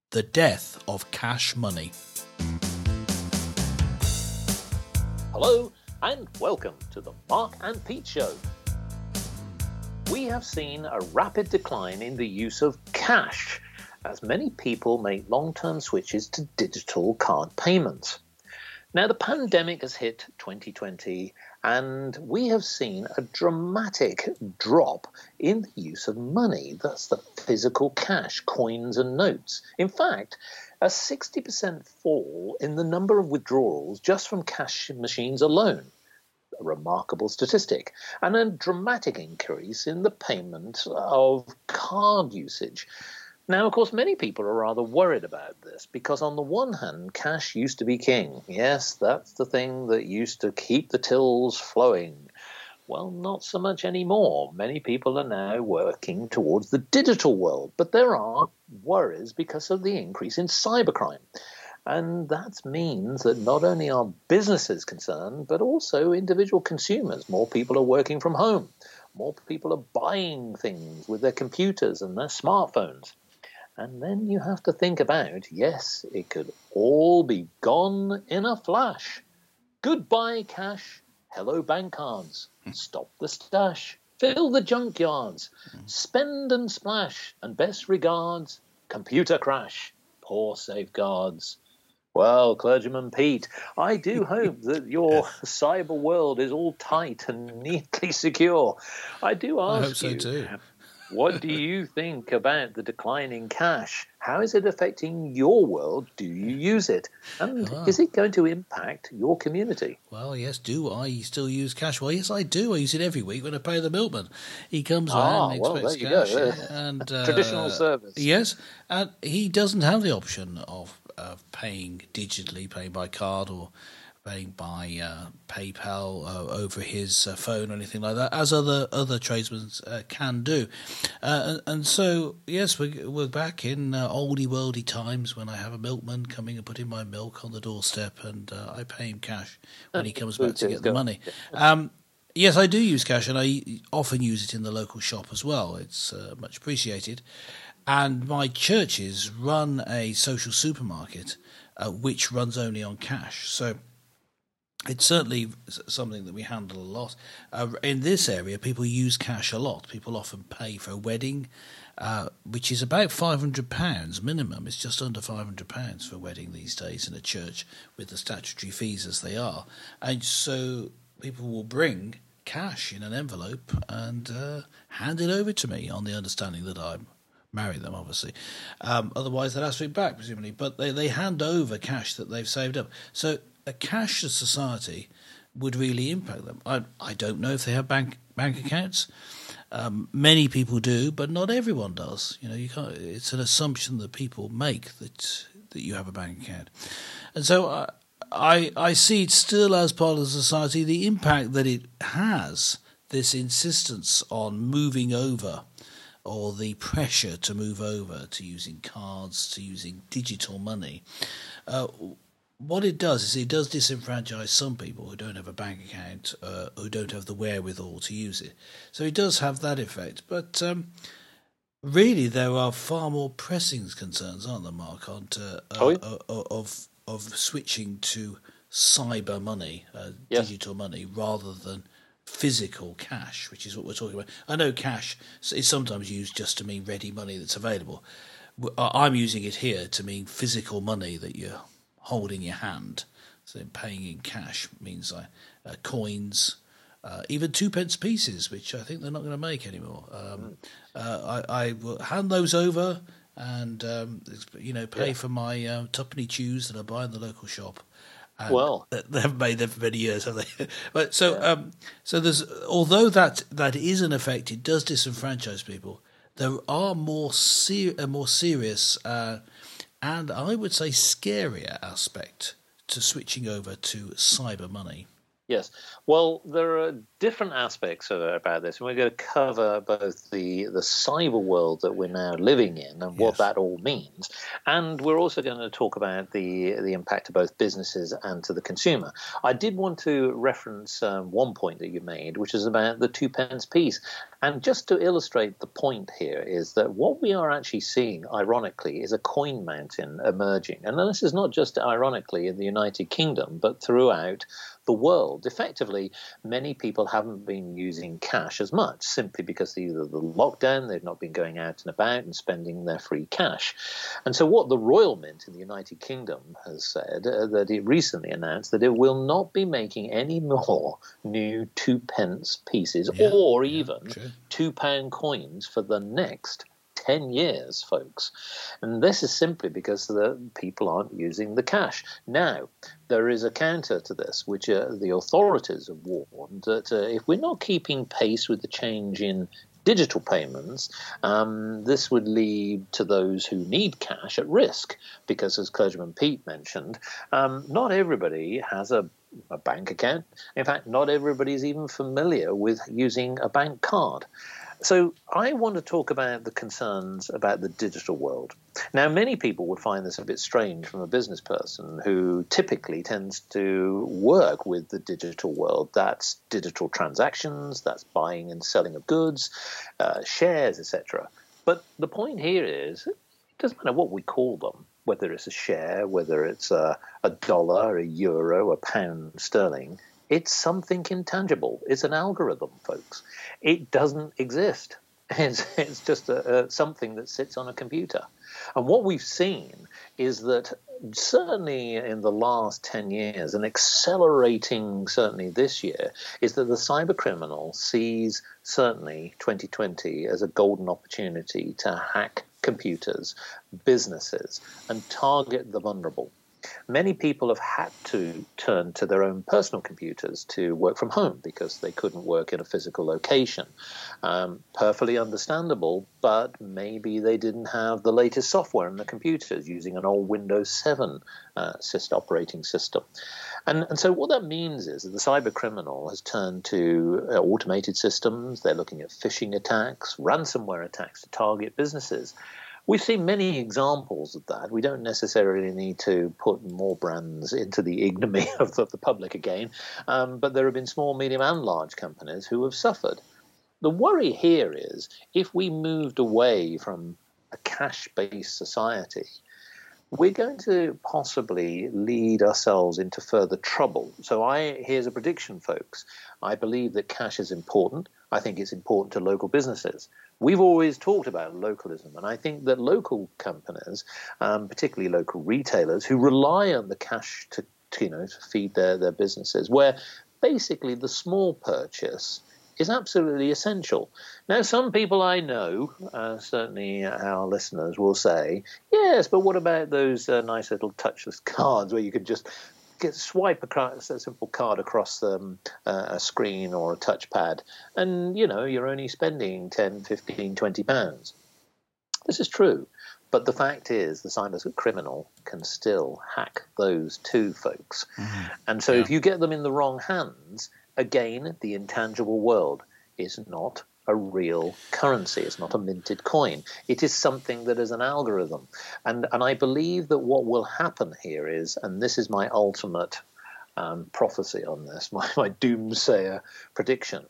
The death of cash money. Hello and welcome to the Mark and Pete Show. We have seen a rapid decline in the use of cash as many people make long-term switches to digital card payments. Now, the pandemic has hit 2020 and we have seen a dramatic drop in the use of money. That's the physical cash, coins and notes. In fact, a 60% fall in the number of withdrawals just from cash machines alone. A remarkable statistic. And a dramatic increase in the payment of card usage. Now, of course, many people are rather worried about this because on the one hand, cash used to be king. Yes, that's the thing that used to keep the tills flowing. Well, not so much anymore. Many people are now working towards the digital world, but there are worries because of the increase in cybercrime. And that means that not only are businesses concerned, but also individual consumers. More people are working from home. More people are buying things with their computers and their smartphones. And then you have to think about, yes, it could all be gone in a flash. Goodbye, cash. Hello, bank cards. Stop the stash. Fill the junkyards. Spend and splash. And best regards, computer crash. Poor safeguards. Well, Clergyman Pete, I do hope that your cyber world is all tight and neatly secure. I do ask I hope so too. What do you think about the decline in cash? How is it affecting your world? Do you use it? And is it going to impact your community? Well, yes, do I still use cash? Well, yes, I do. I use it every week when I pay the milkman. He comes around and expects cash. Go. And, traditional service. Yes, and he doesn't have the option of paying digitally, paying by card or paying by PayPal over his phone or anything like that, as other tradesmen can do. And so, yes, we're back in oldie worldy times when I have a milkman coming and putting my milk on the doorstep, and I pay him cash when he comes back to get the money. Yes, I do use cash, and I often use it in the local shop as well. It's much appreciated. And my churches run a social supermarket which runs only on cash. So it's certainly something that we handle a lot. In this area, people use cash a lot. People often pay for a wedding, which is about £500 minimum. It's just under £500 for a wedding these days in a church with the statutory fees as they are. And so people will bring cash in an envelope and hand it over to me on the understanding that I'm marry them, obviously. Otherwise, they'll ask for it back, presumably. But they hand over cash that they've saved up. So a cashless society would really impact them. I don't know if they have bank accounts. Many people do, but not everyone does. You know, you can't. It's an assumption that people make that you have a bank account, and so I see it still as part of the society. The impact that it has, this insistence on moving over, or the pressure to move over to using cards, to using digital money. What it does is it does disenfranchise some people who don't have a bank account, who don't have the wherewithal to use it. So it does have that effect. But really, there are far more pressing concerns, aren't there, Mark, of switching to cyber money, digital money, rather than physical cash, which is what we're talking about. I know cash is sometimes used just to mean ready money that's available. I'm using it here to mean physical money that you're holding in your hand. So paying in cash means coins, even 2p pieces, which I think they're not going to make anymore. I will hand those over and pay for my tuppenny chews that I buy in the local shop. And they haven't made them for many years, have they? But so there's, although that is an effect, it does disenfranchise people. There are a more serious and I would say scarier aspect to switching over to cyber money. Yes. Well, there are different aspects about this, and we're going to cover both the cyber world that we're now living in and what Yes. that all means, and we're also going to talk about the impact to both businesses and to the consumer. I did want to reference one point that you made, which is about the 2p piece, and just to illustrate the point here is that what we are actually seeing, ironically, is a coin mountain emerging, and this is not just ironically in the United Kingdom, but throughout the world. Effectively, many people haven't been using cash as much simply because either the lockdown, they've not been going out and about and spending their free cash. And so what the Royal Mint in the United Kingdom has said, that it recently announced that it will not be making any more new 2p pieces or even £2 coins for the next 10 years, folks. And this is simply because the people aren't using the cash. Now, there is a counter to this, which the authorities have warned that if we're not keeping pace with the change in digital payments, this would lead to those who need cash at risk, because as Clergyman Pete mentioned, not everybody has a bank account. In fact, not everybody is even familiar with using a bank card. So I want to talk about the concerns about the digital world. Now, many people would find this a bit strange from a business person who typically tends to work with the digital world. That's digital transactions, that's buying and selling of goods, shares, etc. But the point here is, it doesn't matter what we call them, whether it's a share, whether it's a dollar, a euro, a pound sterling. It's something intangible. It's an algorithm, folks. It doesn't exist. It's just something that sits on a computer. And what we've seen is that certainly in the last 10 years, and accelerating certainly this year, is that the cyber criminal sees certainly 2020 as a golden opportunity to hack computers, businesses, and target the vulnerable. Many people have had to turn to their own personal computers to work from home because they couldn't work in a physical location. Perfectly understandable, but maybe they didn't have the latest software in the computers, using an old Windows 7 operating system. And so what that means is that the cyber criminal has turned to automated systems. They're looking at phishing attacks, ransomware attacks to target businesses. We've seen many examples of that. We don't necessarily need to put more brands into the ignominy of the public again, but there have been small, medium, and large companies who have suffered. The worry here is if we moved away from a cash-based society, we're going to possibly lead ourselves into further trouble. So here's a prediction, folks. I believe that cash is important. I think it's important to local businesses. We've always talked about localism, and I think that local companies, particularly local retailers, who rely on the cash to feed their businesses, where basically the small purchase is absolutely essential. Now, some people I know, certainly our listeners, will say, yes, but what about those nice little touchless cards where you could just swipe a simple card across a screen or a touchpad, and you're only spending 10, 15, 20 pounds. This is true, but the fact is the cyber criminal can still hack those too, folks. Mm-hmm. And so if you get them in the wrong hands, again, the intangible world is not a real currency. It's not a minted coin. It is something that is an algorithm. And I believe that what will happen here is, and this is my ultimate prophecy on this, my doomsayer prediction,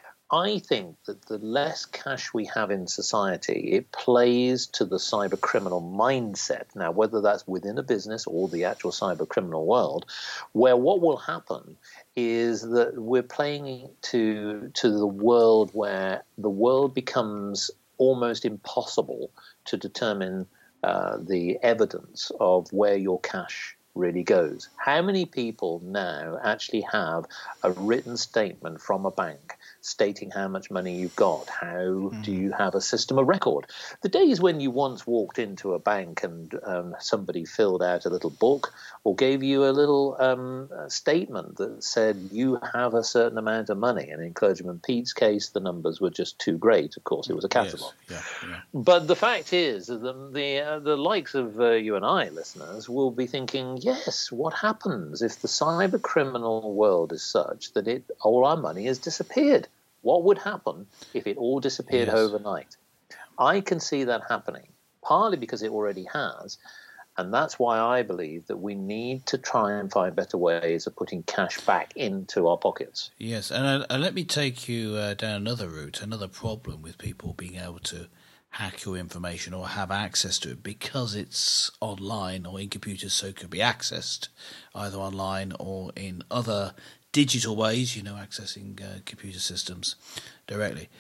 I think that the less cash we have in society, it plays to the cyber criminal mindset. Now, whether that's within a business or the actual cyber criminal world, where what will happen is that we're playing to the world where the world becomes almost impossible to determine the evidence of where your cash really goes. How many people now actually have a written statement from a bank stating how much money you've got? How do you have a system of record? The days when you once walked into a bank and somebody filled out a little book or gave you a little statement that said you have a certain amount of money, and in Clergyman Pete's case, the numbers were just too great. Of course, it was a catalogue. Yes. Yeah. But the fact is that the likes of you and I, listeners, will be thinking, yes, what happens if the cyber criminal world is such that all our money has disappeared? What would happen if it all disappeared overnight? I can see that happening, partly because it already has, and that's why I believe that we need to try and find better ways of putting cash back into our pockets. Yes, and let me take you down another route, another problem with people being able to hack your information or have access to it because it's online or in computers, so it could be accessed either online or in other digital ways, accessing computer systems directly.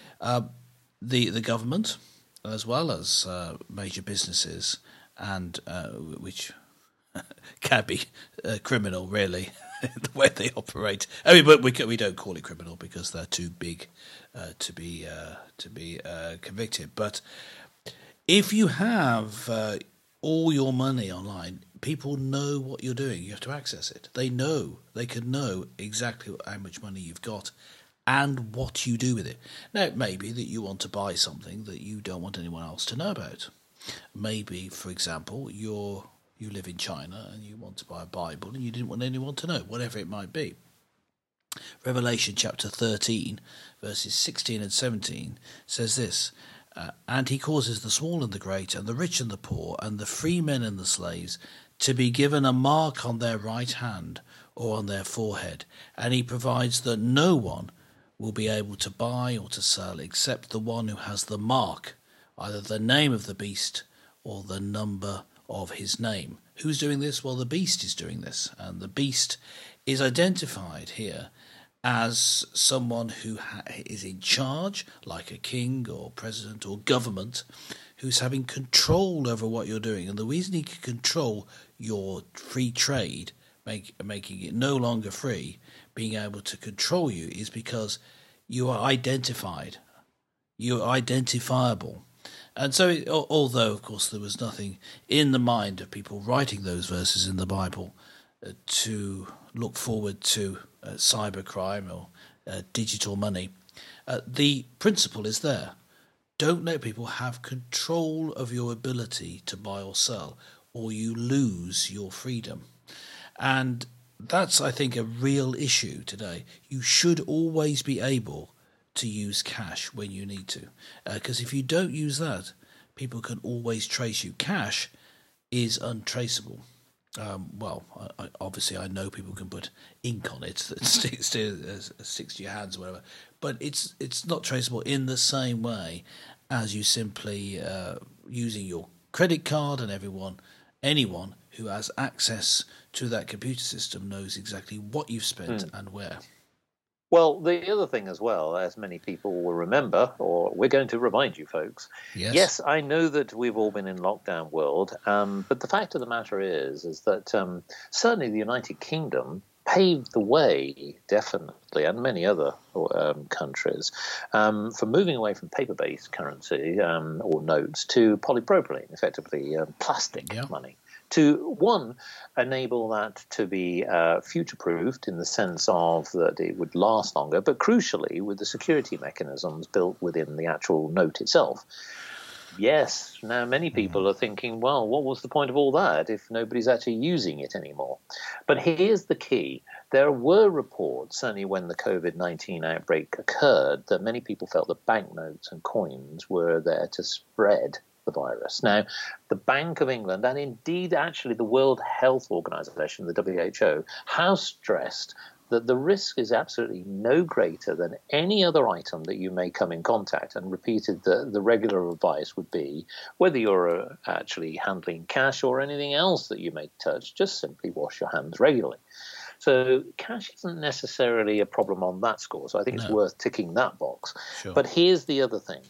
The government, as well as major businesses, and which can be criminal, really, the way they operate. I mean, but we don't call it criminal because they're too big to be convicted. But if you have all your money online, people know what you're doing. You have to access it. They can know exactly how much money you've got and what you do with it. Now, it may be that you want to buy something that you don't want anyone else to know about. Maybe, for example, you live in China and you want to buy a Bible and you didn't want anyone to know, whatever it might be. Revelation chapter 13, verses 16 and 17 says this, and he causes the small and the great and the rich and the poor and the free men and the slaves to be given a mark on their right hand or on their forehead, and he provides that no one will be able to buy or to sell except the one who has the mark, either the name of the beast or the number of his name. Who's doing this? Well, the beast is doing this, and the beast is identified here as someone who is in charge, like a king or president or government, who's having control over what you're doing. And the reason he can control your free trade, making it no longer free, being able to control you, is because you are identified. You are identifiable. And so, although, of course, there was nothing in the mind of people writing those verses in the Bible to look forward to cybercrime or digital money, the principle is there. Don't let people have control of your ability to buy or sell, or you lose your freedom. And that's, I think, a real issue today. You should always be able to use cash when you need to, because if you don't use that, people can always trace you. Cash is untraceable. Obviously I know people can put ink on it that sticks to your hands or whatever, but it's not traceable in the same way as you simply using your credit card, and anyone who has access to that computer system knows exactly what you've spent and where. Well, the other thing as well, as many people will remember, or we're going to remind you folks, yes, I know that we've all been in lockdown world, but the fact of the matter is that certainly the United Kingdom paved the way, definitely, and many other countries, for moving away from paper-based currency or notes to polypropylene, effectively plastic money. To, one, enable that to be future-proofed in the sense of that it would last longer, but crucially with the security mechanisms built within the actual note itself. Yes, now many people are thinking, well, what was the point of all that if nobody's actually using it anymore? But here's the key. There were reports, certainly when the COVID-19 outbreak occurred, that many people felt that banknotes and coins were there to spread the virus. Now, the Bank of England, and indeed actually the World Health Organization, the WHO, has stressed that the risk is absolutely no greater than any other item that you may come in contact, and repeated that the regular advice would be, whether you're actually handling cash or anything else that you may touch, just simply wash your hands regularly. So cash isn't necessarily a problem on that score, so I think it's worth ticking that box. Sure. But here's the other thing.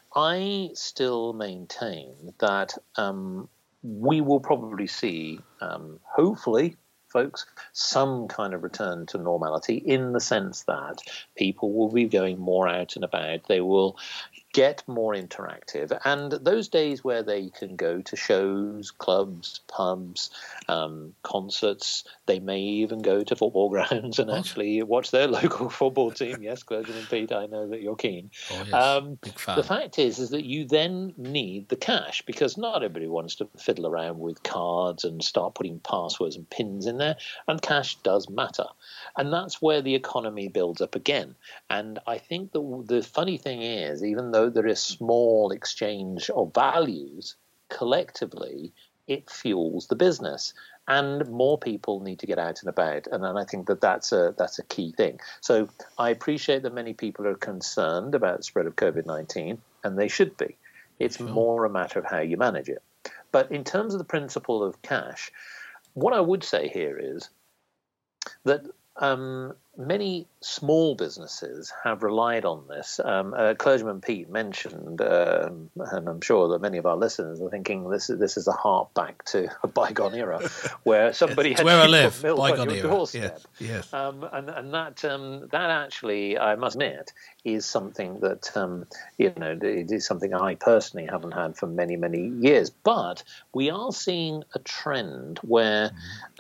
I still maintain that we will probably see, hopefully, folks, some kind of return to normality in the sense that people will be going more out and about. They will get more interactive. And those days where they can go to shows, clubs, pubs, concerts, they may even go to football grounds and actually watch their local football team. Yes, Clergyman Pete, I know that you're keen. Oh, yes. Big fan. The fact is that you then need the cash, because not everybody wants to fiddle around with cards and start putting passwords and pins in there, and cash does matter. And that's where the economy builds up again. And I think the funny thing is, even though there is small exchange of values, collectively it fuels the business, and more people need to get out and about. And I think that's a key thing. So I appreciate that many people are concerned about the spread of COVID-19, and they should be. It's more a matter of how you manage it. But in terms of the principle of cash, what I would say here is that many small businesses have relied on this. Clergyman Pete mentioned, and I'm sure that many of our listeners are thinking this is a hark back to a bygone era, where somebody had where I to live, put milk bygone on your era. doorstep. Yes. And that actually, I must admit, is something that it is something I personally haven't had for many, many years. But we are seeing a trend where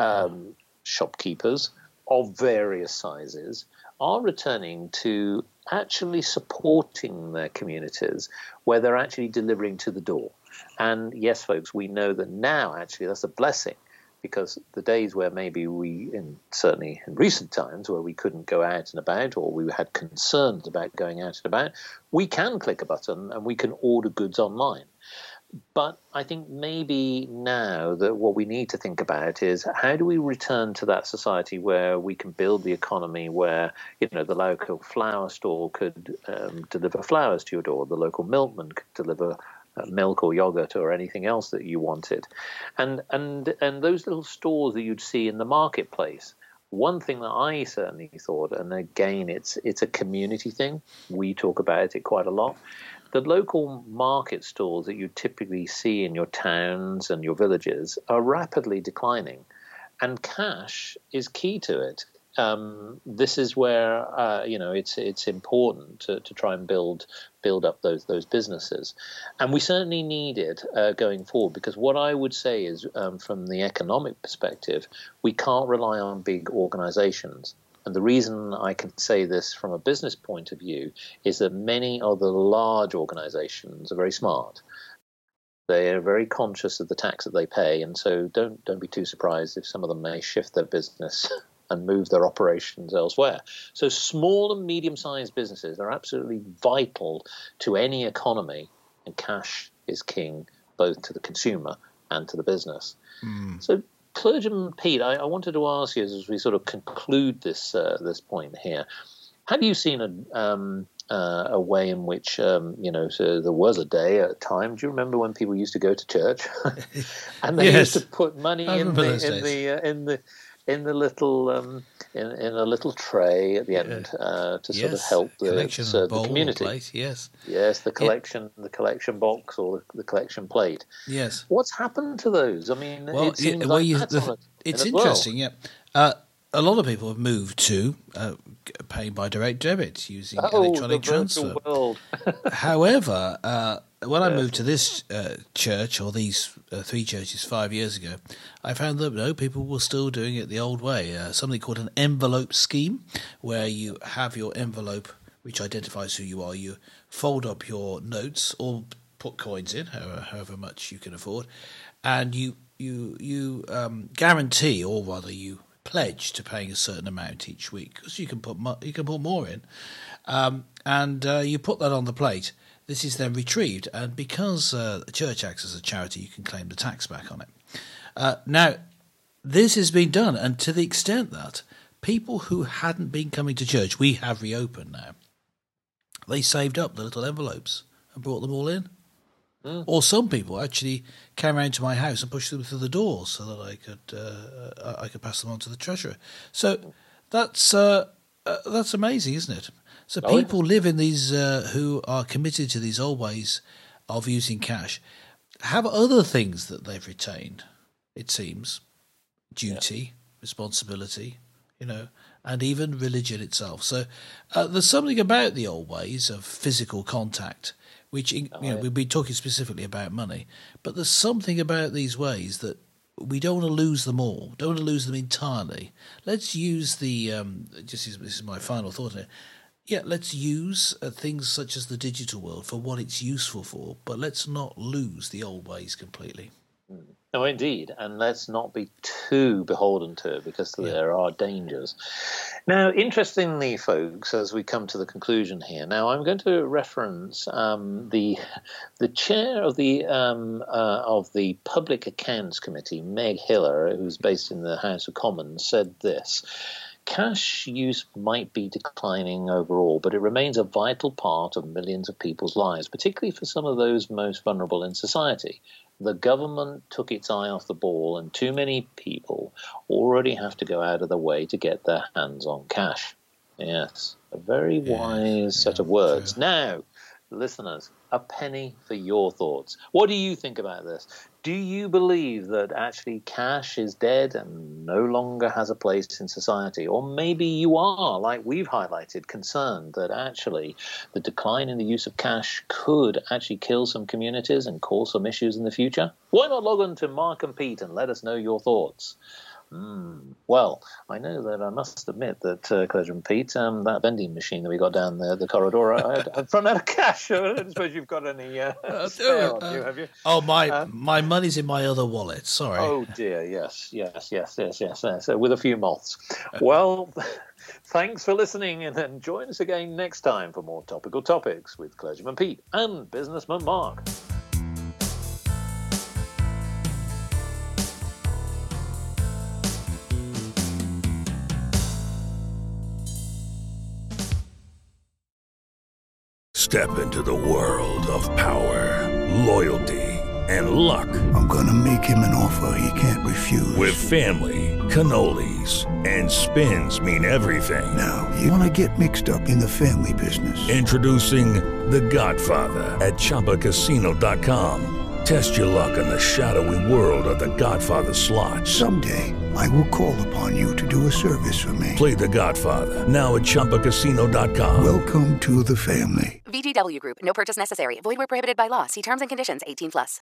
shopkeepers of various sizes are returning to actually supporting their communities, where they're actually delivering to the door. And yes, folks, we know that now actually that's a blessing, because the days where maybe certainly in recent times, where we couldn't go out and about, or we had concerns about going out and about, we can click a button and we can order goods online. But I think maybe now that what we need to think about is, how do we return to that society where we can build the economy, where the local flower store could deliver flowers to your door, the local milkman could deliver milk or yogurt or anything else that you wanted, and those little stores that you'd see in the marketplace. One thing that I certainly thought, and again, it's a community thing. We talk about it quite a lot. The local market stores that you typically see in your towns and your villages are rapidly declining, and cash is key to it. This is where it's important to try and build up those businesses, and we certainly need it going forward. Because what I would say is, from the economic perspective, we can't rely on big organizations. And the reason I can say this from a business point of view is that many of the large organizations are very smart. They are very conscious of the tax that they pay, and so don't be too surprised if some of them may shift their business and move their operations elsewhere. So small and medium-sized businesses are absolutely vital to any economy, and cash is king, both to the consumer and to the business. So Clergyman Pete, I wanted to ask you, as we sort of conclude this point here, have you seen a way in which so there was a day at a time? Do you remember when people used to go to church and they used to put money in the little in a little tray at the end to sort of help the community? Plate, yes, the collection box or the collection plate. Yes. What's happened to those? I mean, it seems it's interesting. A lot of people have moved to paying by direct debit using electronic transfer. However, when I moved to this church, or these 3 churches 5 years ago, I found that people were still doing it the old way. Something called an envelope scheme, where you have your envelope which identifies who you are. You fold up your notes or put coins in, however much you can afford, and you guarantee, or rather you pledge to paying a certain amount each week, because you can put more in, and you put that on the plate. This is then retrieved, and because the church acts as a charity, you can claim the tax back on it. Now, this has been done, and to the extent that people who hadn't been coming to church, we have reopened now, they saved up the little envelopes and brought them all in. Or some people actually came around to my house and pushed them through the door so that I could pass them on to the treasurer. So that's amazing, isn't it? So people live in these who are committed to these old ways of using cash, have other things that they've retained. It seems duty, responsibility, and even religion itself. So there's something about the old ways of physical contact, which we've been talking specifically about money, but there's something about these ways that we don't want to lose them all, don't want to lose them entirely. Let's use this is my final thought here. Yeah, let's use things such as the digital world for what it's useful for, but let's not lose the old ways completely. No, indeed, and let's not be too beholden to it, because there are dangers. Now, interestingly, folks, as we come to the conclusion here, now I'm going to reference the chair of the Public Accounts Committee, Meg Hiller, who's based in the House of Commons, said this: cash use might be declining overall, but it remains a vital part of millions of people's lives, particularly for some of those most vulnerable in society. The government took its eye off the ball, and too many people already have to go out of their way to get their hands on cash. Yes, a very wise set of words. True. Now, listeners, a penny for your thoughts. What do you think about this? Do you believe that actually cash is dead and no longer has a place in society? Or maybe you are, like we've highlighted, concerned that actually the decline in the use of cash could actually kill some communities and cause some issues in the future? Why not log on to Mark and Pete and let us know your thoughts? Well, I know that I must admit that, Clergyman Pete, that vending machine that we got down the corridor, I've run out of cash. I don't suppose you've got any spare on you, have you? Oh, my money's in my other wallet, sorry. Oh, dear, yes. So with a few moths. Well, thanks for listening, and join us again next time for more topical topics with Clergyman Pete and Businessman Mark. Step into the world of power, loyalty, and luck. I'm gonna make him an offer he can't refuse. With family, cannolis, and spins mean everything. Now, you wanna get mixed up in the family business. Introducing The Godfather at ChumbaCasino.com. Test your luck in the shadowy world of The Godfather slot. Someday, I will call upon you to do a service for me. Play The Godfather, now at ChumbaCasino.com. Welcome to the family. VGW Group. No purchase necessary. Void where prohibited by law. See terms and conditions. 18+.